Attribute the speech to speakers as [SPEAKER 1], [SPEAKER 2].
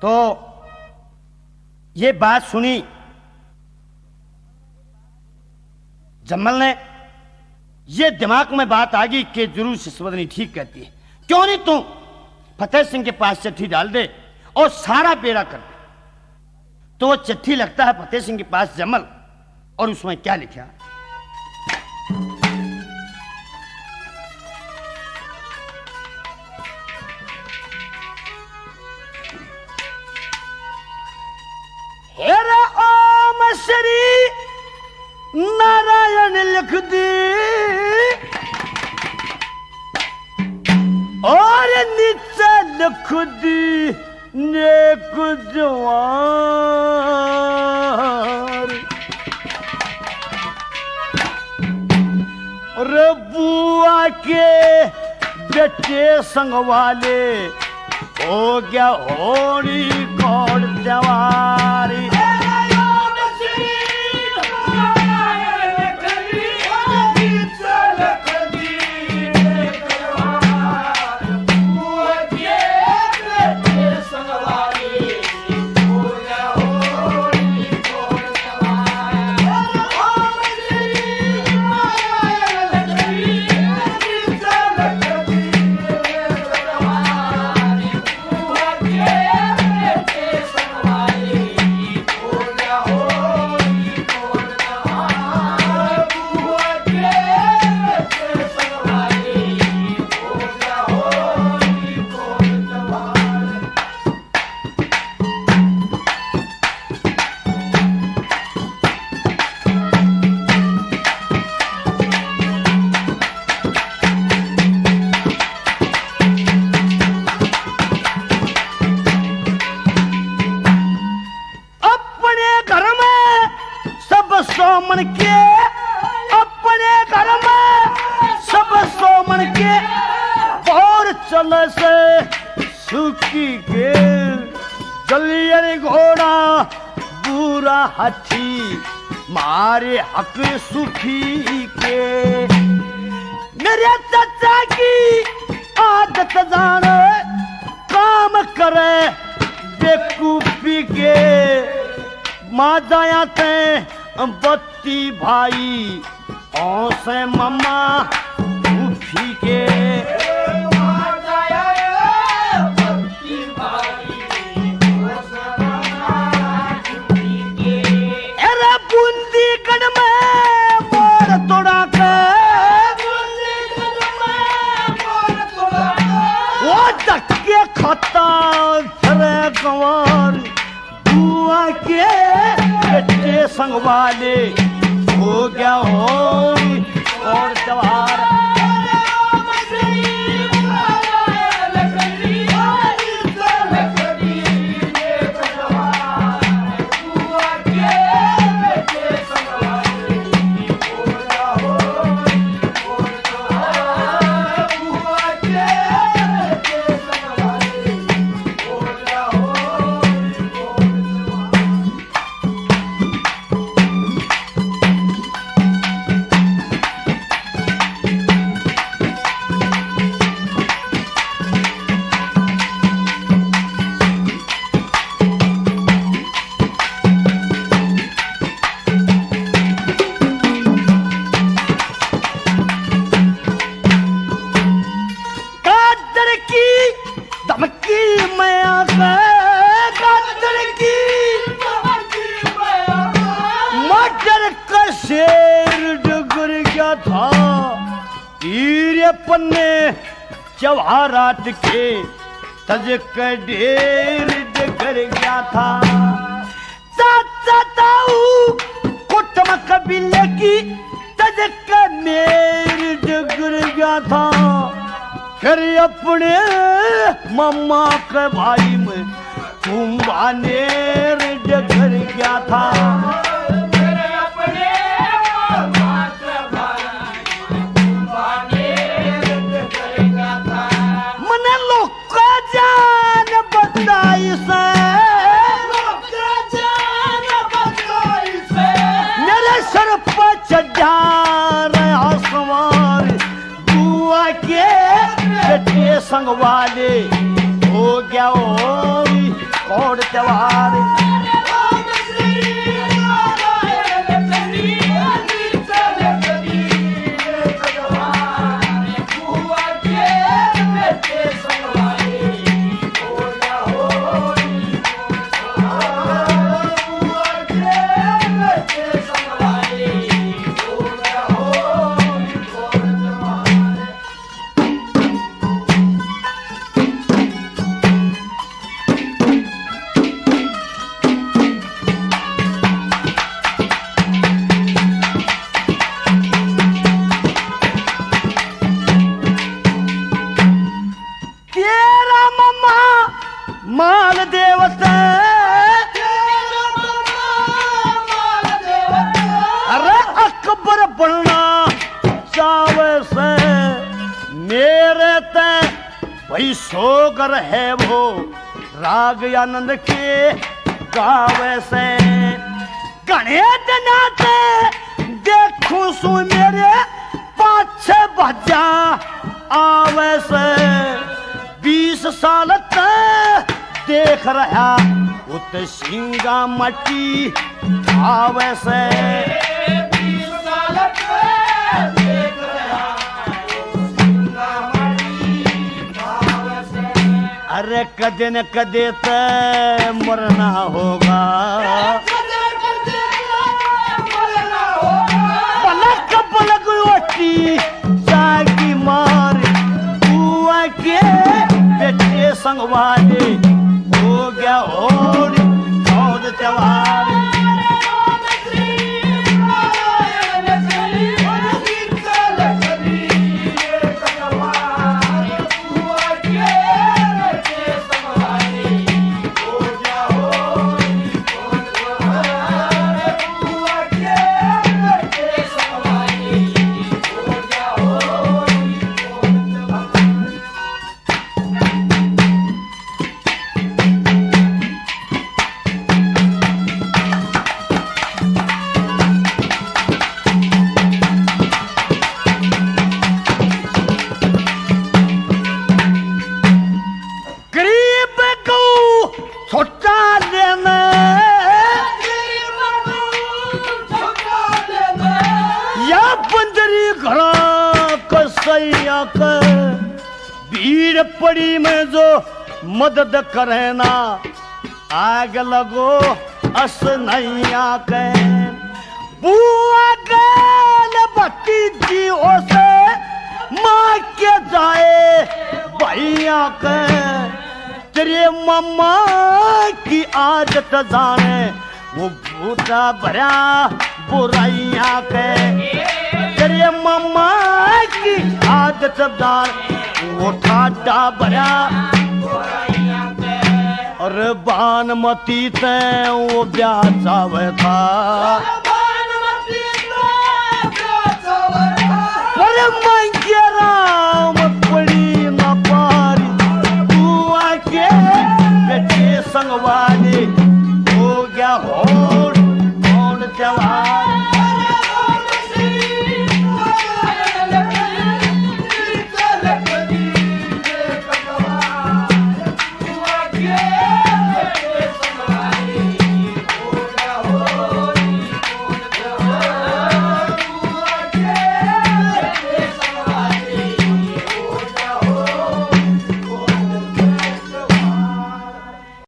[SPEAKER 1] तो ये बात सुनी जम्मल ने, ये दिमाग में बात आ गई कि जरूर सिसवदनी ठीक कहती है, क्यों नहीं तू फतेह सिंह के पास चिट्ठी डाल दे और सारा बेड़ा कर दे। तो वो चिट्ठी लगता है फतेह सिंह के पास जम्मल, और उसमें क्या लिखा, हेरा ओम श्री नारायण लिख दी और नीचे लिख दी नेक जवार। रे बुआ के बेटे संग वाले हो गया होरी कौड़ जवारी। हाथी मारे हक सुखी के, मेरे चाचा की आदत जाने काम करे बेकूफी के। माँ जाया ते बत्ती भाई औसे मम्मा उफी के। खाता गंवार बुआ के बेटे संग वाले हो गया हो और जवार। जवाहरात के तज के ढेर डगर गया था। चाचा ताऊ कुटुंब कबीले की तज के मेर डगर गया था। फिर अपने मम्मा के भाई में कुंभानेर डगर गया था। मेरे सर पर चढ़ा रहा सवार बुआ के बेटे संग वाले हो गया कोड त्योहार माल देवता अरे अकबर बनना चावे से मेरे ते भाई सोगर है वो राग आनंद के गावे से गणे नाते देखूं सु मेरे पाछे भजा आवे से 20 साल तक देख रहा उत सिंगा मट्टी आवे से 20 साल तक देख रहा सिंगा मट्टी आवे से अरे कदे न कदे ते मरना होगा पलक पलक ओटी जागी मार बुआ के बेटे संगवाले हो गया और त्योहार भीड़ पड़ी में जो मदद करे ना आग लगो अस नैया के बुआ गल भतीजी ओसे माँ के जाए भैया के तेरे मम्मा की आदत जाने वो भूता भरा बुराइया के तेरे मम्मा की आदत जाने वो ठाडा भरा और बानमती ते वो ब्याह चावे था पर मंगे राम पड़ी न पारी तू आके बेटे संगवारी